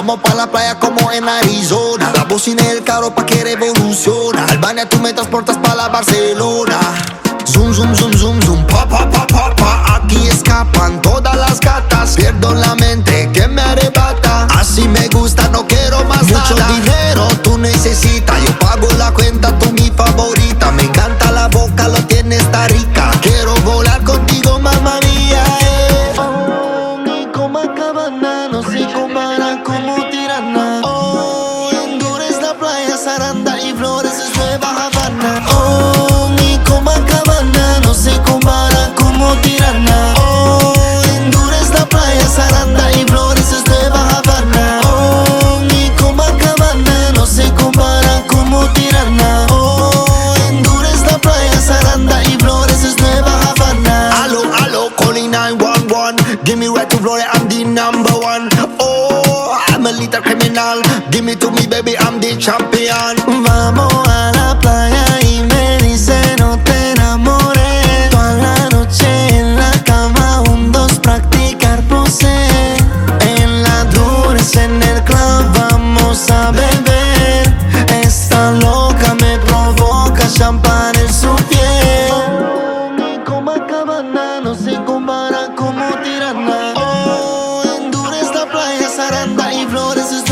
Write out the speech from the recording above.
Vamos pa' la playa como en Arizona. La bocina y el carro pa' que revoluciona. Albania tú me transportas pa' la Barcelona. Zoom, zoom, zoom, zoom, zoom, pa, pa, pa, pa, pa. Aquí escapan todas las gatas. Pierdo la mente que me arrebata. Así me gusta, no quiero más mucho nada. Mucho dinero tú necesitas. Yo pago la cuenta, tú mi favorita. Me encanta la boca, lo tienes, está rica. Quiero volar contigo, mamá mía. Oh, ni Copacabana no se compara como Tirana. Oh, Honduras, la playa, Saranda y Flores es Nueva Habana. Oh, ni Copacabana no se compara como Tirana. Oh, Honduras, la playa, Saranda y Flores es Nueva Habana. Oh, ni Copacabana no se compara como Tirana. Oh, Honduras, la playa, Saranda y Flores es Nueva Habana. Aló, aló, calling 911. Give me right to Florida, I'm the number one. Oh, I'm a little criminal. Give me to me, baby, I'm the champion. Vamos a la playa y me dice no te enamores. Toda la noche en la cama, un, dos, practicar pose. En la Dures, en el club, vamos a beber. Esta loca me provoca, champán en su piel. Oh, ni Copacabana no se compara como Tirana. Oh, Honduras, la playa, Saranda y Flores es